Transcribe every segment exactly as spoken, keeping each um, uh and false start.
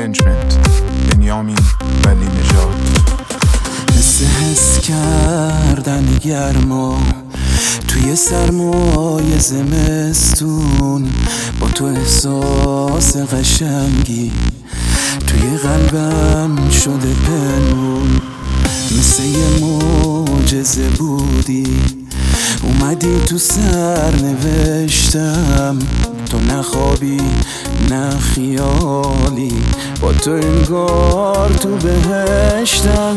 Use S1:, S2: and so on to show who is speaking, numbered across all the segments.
S1: Arrangement بنیامین ولی نژاد.
S2: مثل حس کردن گرما توی سرمای زمستون، با تو احساس قشنگی توی قلبم شده پنهون. مثل یه معجزه بودی، اومدی تو سر نوشتم، تو نخوابی نه خیالی، با تو انگار تو بهشتم.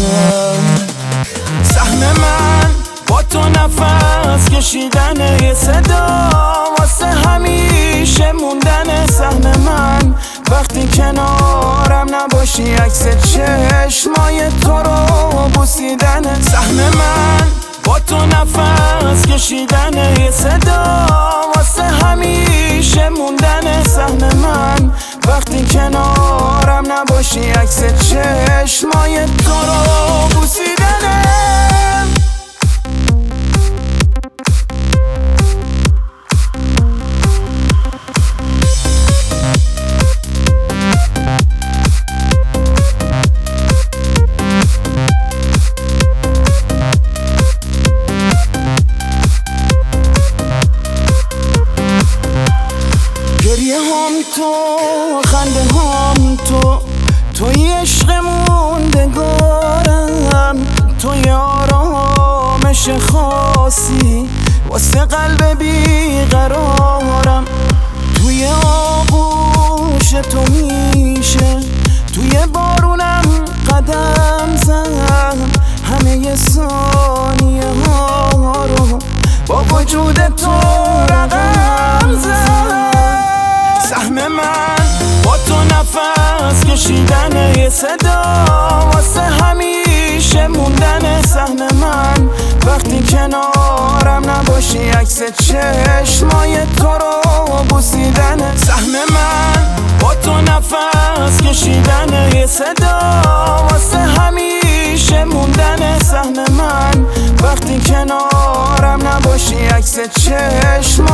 S2: سهم من با تو نفس کشیدن یه صدا، واسه همیشه موندن. سهم من وقتی کنارم نباشی، عکس چشمای تو رو بوسیدن. سهم من با تو نفس کشیدن یه صدا، واسه همیشه موندن. سهم من وقتی کنارم نباشی، عکس چشمای تو رو بوسیدن. گریه هم تو، خنده هم تو، توی عشق موندگارم، توی آرامش خاصی واسه قلب بیقرارم. توی آغوش تو میشه توی بارونم قدم زدم، همه ی ثانیه ها رو با وجود تو رقم زدم. سهم من با تو نفس کشیدن یه صدا، واسه همیشه موندن. سهم من وقتی کنارم نباشی، عکس چشمای تو رو بوسیدن. سهم من با تو نفس کشیدن یه صدا، واسه همیشه موندن. سهم من وقتی کنارم نباشی، عکس چشم